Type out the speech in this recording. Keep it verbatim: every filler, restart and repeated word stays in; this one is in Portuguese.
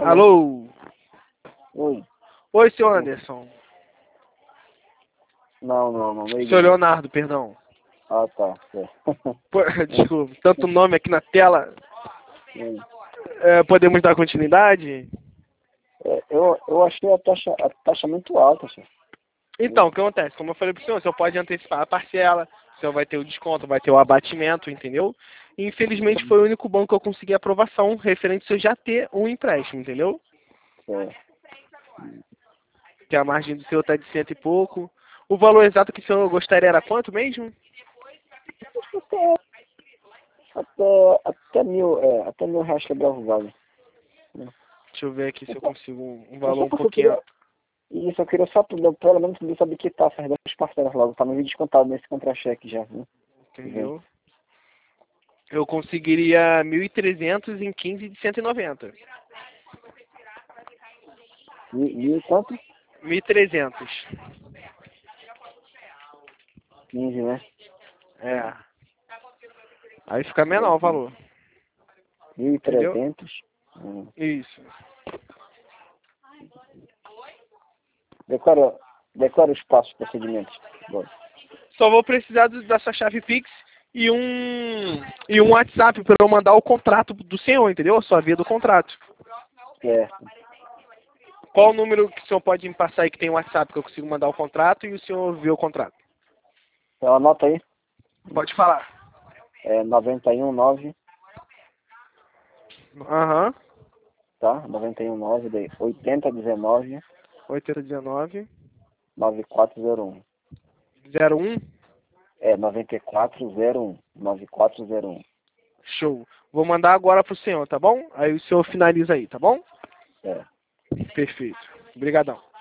Alô? Oi. Oi, seu Anderson. Não, não, não. não Seu Leonardo, perdão. Ah, tá. É. Pô, desculpa, tanto nome aqui na tela. Hum. É, podemos dar continuidade? É, eu, eu achei a taxa, a taxa muito alta, senhor. Então, o que acontece? Como eu falei pro senhor, o senhor pode antecipar a parcela, o senhor vai ter o desconto, vai ter o abatimento, entendeu? E, infelizmente foi o único banco que eu consegui aprovação referente a eu já ter um empréstimo, entendeu? É. Que a margem do senhor está de cento e pouco. O valor exato que o senhor gostaria era quanto mesmo? Até, até, até mil, é, até mil reais quebrar o vale. Deixa eu ver aqui se eu consigo um, um É valor só um porque eu pouquinho. queria, isso, eu queria só, pelo pelo menos, poder saber que tá essas duas parcelas logo, tá no descontado nesse contra-cheque já, viu? Entendeu? Eu conseguiria mil e trezentos em quinze de cento e noventa. Mil, mil e quanto? mil e trezentos. quinze, né? É. Aí fica menor o valor. Mil e Entendeu? trezentos. Hum. Isso. Decora, decora os passos, procedimentos. Bora. Só vou precisar do- da sua chave Pix e um e um WhatsApp para eu mandar o contrato do senhor, entendeu? A sua via do contrato. Certo. Qual o número que o senhor pode me passar aí que tem o WhatsApp que eu consigo mandar o contrato e o senhor vê o contrato? Então anota aí. Pode falar. É noventa e um nove, Aham. tá? noventa e um nove, daí oitenta dezenove, oitenta dezenove nove quatro zero um. zero um. É noventa e quatro zero um. nove quatro zero um. Show. Vou mandar agora pro senhor, tá bom? Aí o senhor finaliza aí, tá bom? É. Perfeito. Obrigadão.